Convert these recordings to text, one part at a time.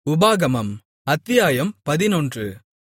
உபாகமம் அத்தியாயம் 11.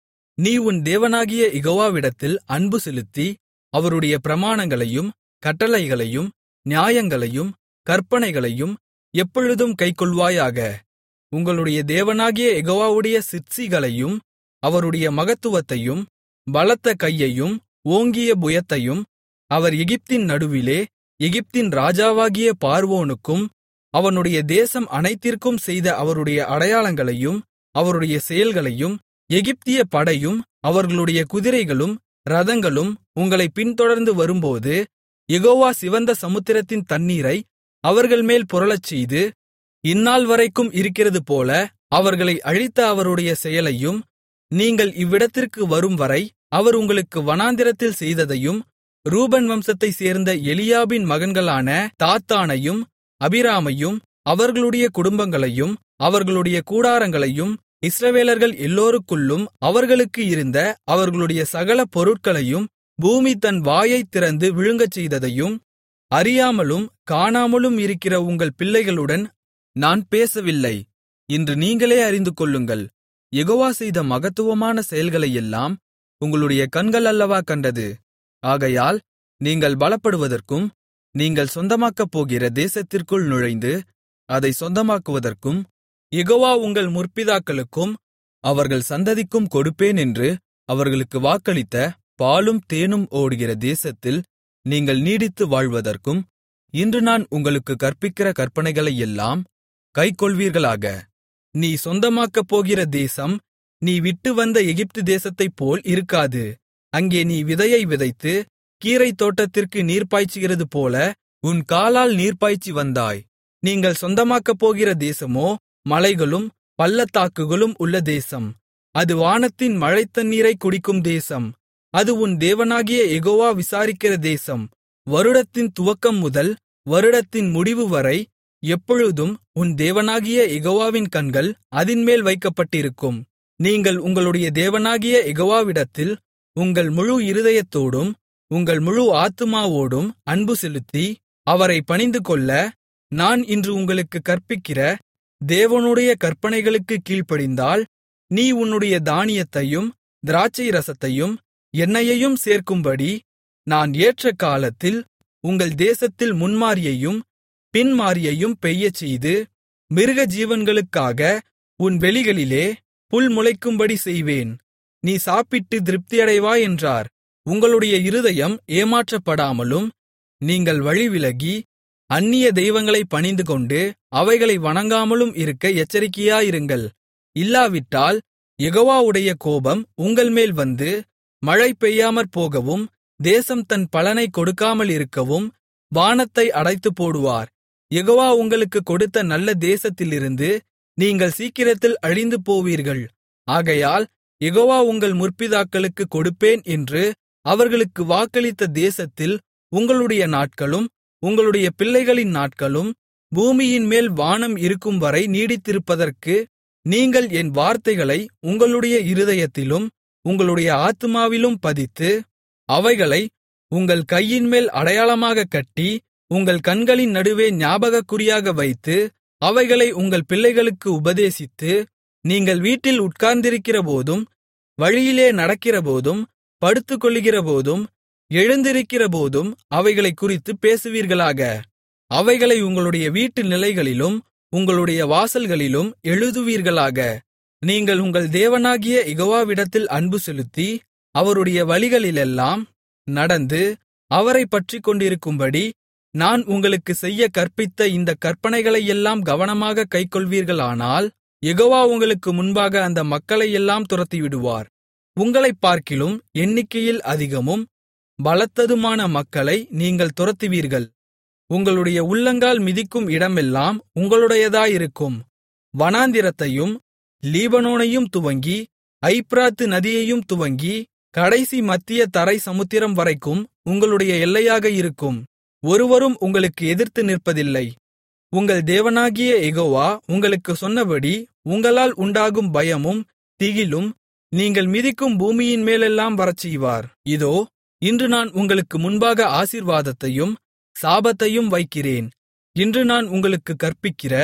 நீ உன் தேவனாகிய யெகோவாவிடத்தில் அன்பு செலுத்தி அவருடைய பிரமாணங்களையும் கட்டளைகளையும் நியாயங்களையும் கற்பனைகளையும் எப்பொழுதும் கைக்கொள்வாயாக. உங்களுடைய தேவனாகிய யெகோவாவுடைய சிற்சிகளையும் அவருடைய மகத்துவத்தையும் பலத்த கையையும் ஓங்கிய புயத்தையும் அவர் எகிப்தின் நடுவிலே எகிப்தின் ராஜாவாகிய பார்வோனுக்கும் அவனுடைய தேசம் அனைத்திற்கும் செய்த அவருடைய அடையாளங்களையும் அவருடைய செயல்களையும் எகிப்திய படையும் அவர்களுடைய குதிரைகளும் இரதங்களும் உங்களைப் பின்தொடர்ந்து வரும்போது யெகோவா சிவந்த சமுத்திரத்தின் தண்ணீரை அவர்கள்மேல் புரளச்செய்து இந்நாள்வரைக்கும் இருக்கிறதுபோல அவர்களை அழித்த அவருடைய செயலையும் நீங்கள் இவ்விடத்திற்கு வரும்வரை அவர் உங்களுக்கு வனாந்திரத்தில் செய்ததையும் ரூபன் வம்சத்தைச் சேர்ந்த எலியாபின் மகன்களான தாத்தானையும் அபிராமையும் அவர்களுடைய குடும்பங்களையும் அவர்களுடைய கூடாரங்களையும் இஸ்ரவேலர்கள் எல்லோருக்குள்ளும் அவர்களுக்கு இருந்த அவர்களுடைய சகல பொருட்களையும் பூமி தன் வாயைத் திறந்து விழுங்கச்செய்ததையும் அறியாமலும் காணாமலும் இருக்கிற உங்கள் பிள்ளைகளுடன் நான் பேசவில்லை. இன்று நீங்களே அறிந்துகொள்ளுங்கள். யெகோவா செய்த மகத்துவமான செயல்களையெல்லாம் உங்களுடைய கண்கள் அல்லவா கண்டது. ஆகையால் நீங்கள் பலப்படுவதற்கும் நீங்கள் சொந்தமாக்கப் போகிற தேசத்திற்குள் நுழைந்து அதை சொந்தமாக்குவதற்கும் யெகோவா உங்கள் முற்பிதாக்களுக்கும் அவர்கள் சந்ததிக்கும் கொடுப்பேன் என்று அவர்களுக்கு வாக்களித்த பாலும் தேனும் ஓடுகிற தேசத்தில் நீங்கள் நீடித்து வாழ்வதற்கும் இன்று நான் உங்களுக்குக் கற்பிக்கிற கற்பனைகளையெல்லாம் கைக்கொள்வீர்களாக. நீ சொந்தமாக்கப் போகிற தேசம் நீ விட்டு வந்த எகிப்து தேசத்தைப்போல் இருக்காது. அங்கே நீ விதையை விதைத்து கீரைத் தோட்டத்திற்கு நீர் பாய்ச்சுகிறது போல உன் காலால் நீர்ப்பாய்ச்சி வந்தாய். நீங்கள் சொந்தமாக்கப் போகிற தேசமோ மலைகளும் பள்ளத்தாக்குகளும் உள்ள தேசம். அது வானத்தின் மழைத்தண்ணீரைக் குடிக்கும் தேசம். அது உன் தேவனாகிய யெகோவா விசாரிக்கிற தேசம். வருடத்தின் துவக்கம் முதல் வருடத்தின் முடிவு வரை எப்பொழுதும் உன் தேவனாகிய யெகோவாவின் கண்கள் அதின்மேல் வைக்கப்பட்டிருக்கும். நீங்கள் உங்களுடைய தேவனாகிய யெகோவாவிடத்தில் உங்கள் முழு இருதயத்தோடும் உங்கள் முழு ஆத்துமாவோடும் அன்பு செலுத்தி அவரை பணிந்துகொள்ள நான் இன்று உங்களுக்குக் கற்பிக்கிற தேவனுடைய கற்பனைகளுக்குக் கீழ்ப்படிந்தால் நீ உன்னுடைய தானியத்தையும் திராட்சை ரசத்தையும் எண்ணெயையும் சேர்க்கும்படி நான் ஏற்ற காலத்தில் உங்கள் தேசத்தில் முன்மாரியையும் பின்மாரியையும் பெய்யச்செய்து மிருக ஜீவன்களுக்காக உன் வெளிகளிலே புல் முளைக்கும்படி செய்வேன். நீ சாப்பிட்டு திருப்தியடைவாய் என்றார். உங்களுடைய இருதயம் ஏமாற்றப்படாமலும் நீங்கள் வழிவிலகி அந்நிய தெய்வங்களைப் பணிந்துகொண்டு அவைகளை வணங்காமலும் இருக்க எச்சரிக்கையாயிருங்கள். இல்லாவிட்டால் யெகோவாவுடைய கோபம் உங்கள்மேல் வந்து மழை பெய்யாமற் போகவும் தேசம் தன் பலனைக் கொடுக்காமல் இருக்கவும் வானத்தை அடைத்துப் போடுவார். யெகோவா உங்களுக்குக் கொடுத்த நல்ல தேசத்திலிருந்து நீங்கள் சீக்கிரத்தில் அழிந்து போவீர்கள். ஆகையால் யெகோவா உங்கள் முற்பிதாக்களுக்குக் கொடுப்பேன் என்று அவர்களுக்கு வாக்களித்த தேசத்தில் உங்களுடைய நாட்களும் உங்களுடைய பிள்ளைகளின் நாட்களும் பூமியின்மேல் வானம் இருக்கும்வரை நீடித்திருப்பதற்கு நீங்கள் என் வார்த்தைகளை உங்களுடைய இருதயத்திலும் உங்களுடைய ஆத்துமாவிலும் பதித்து அவைகளை உங்கள் கையின்மேல் அடையாளமாகக் கட்டி உங்கள் கண்களின் நடுவே ஞாபகக்குறியாக வைத்து அவைகளை உங்கள் பிள்ளைகளுக்கு உபதேசித்து நீங்கள் வீட்டில் உட்கார்ந்திருக்கிறபோதும் வழியிலே நடக்கிறபோதும் படுத்துக்கொள்ளுகிறபோதும் எழுந்திருக்கிறபோதும் அவைகளைக் குறித்துப் பேசுவீர்களாக. அவைகளை உங்களுடைய வீட்டு நிலைகளிலும் உங்களுடைய வாசல்களிலும் எழுதுவீர்களாக. நீங்கள் உங்கள் தேவனாகிய யெகோவாவிடத்தில் அன்பு செலுத்தி அவருடைய வழிகளிலெல்லாம் நடந்து அவரைப் பற்றிக்கொண்டிருக்கும்படி நான் உங்களுக்குச் செய்யக் கற்பித்த இந்தக் கற்பனைகளையெல்லாம் கவனமாகக் கைக்கொள்வீர்களானால் யெகோவா உங்களுக்கு முன்பாக அந்த மக்களையெல்லாம் துரத்திவிடுவார். உங்களைப் பார்க்கிலும் எண்ணிக்கையில் அதிகமும் பலத்ததுமான மக்களை நீங்கள் துரத்துவீர்கள். உங்களுடைய உள்ளங்கால் மிதிக்கும் இடமெல்லாம் உங்களுடையதாயிருக்கும். வனாந்திரத்தையும் லீபனோனையும் துவங்கி ஐப்பிராத்து நதியையும் துவங்கி கடைசி மத்திய தரை சமுத்திரம் வரைக்கும் உங்களுடைய எல்லையாக இருக்கும். ஒருவரும் உங்களுக்கு எதிர்த்து நிற்பதில்லை. உங்கள் தேவனாகிய யெகோவா உங்களுக்குச் சொன்னபடி உங்களால் உண்டாகும் பயமும் திகிலும் நீங்கள் மிதிக்கும் பூமியின் மேலெல்லாம் வரச்செய்வார். இதோ இன்று நான் உங்களுக்கு முன்பாக ஆசீர்வாதத்தையும் சாபத்தையும் வைக்கிறேன். இன்று நான் உங்களுக்குக் கற்பிக்கிற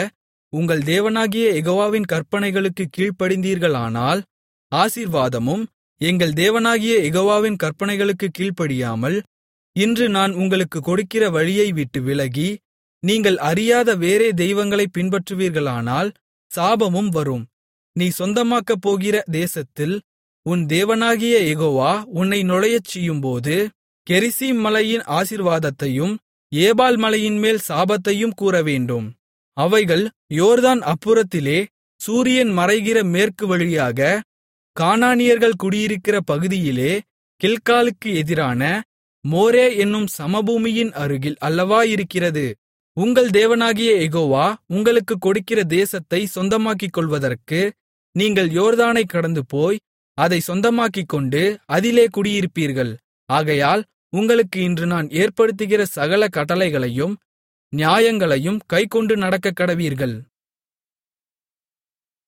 உங்கள் தேவனாகிய யெகோவாவின் கற்பனைகளுக்குக் கீழ்ப்படிந்தீர்களானால் ஆசீர்வாதமும், எங்கள் தேவனாகிய யெகோவாவின் கற்பனைகளுக்குக் கீழ்ப்படியாமல் இன்று நான் உங்களுக்குக் கொடுக்கிற வழியை விட்டு விலகி நீங்கள் அறியாத வேறே தெய்வங்களைப் பின்பற்றுவீர்களானால் சாபமும் வரும். நீ சொந்தமாக்கப் போகிற தேசத்தில் உன் தேவனாகிய யெகோவா உன்னை நுழையச் செய்யும்போது கெரிசீம் மலையின் ஆசீர்வாதத்தையும் ஏபால் மலையின்மேல் சாபத்தையும் கூறவேண்டும். அவைகள் யோர்தான் அப்புறத்திலே சூரியன் மறைகிற மேற்கு வழியாக கானானியர்கள் குடியிருக்கிற பகுதியிலே கில்காலுக்கு எதிரான மோரே என்னும் சமபூமியின் அருகில் அல்லவா இருக்கிறது. உங்கள் தேவனாகிய யெகோவா உங்களுக்குக் கொடுக்கிற தேசத்தைச் சொந்தமாக்கிக் கொள்வதற்கு நீங்கள் யோர்தானைக் கடந்துபோய் அதைச் சொந்தமாக்கிக்கொண்டு அதிலே குடியிருப்பீர்கள். ஆகையால் உங்களுக்கு இன்று நான் ஏற்படுத்துகிற சகல கட்டளைகளையும் நியாயங்களையும் கைக்கொண்டு நடக்கக்கடவீர்கள்.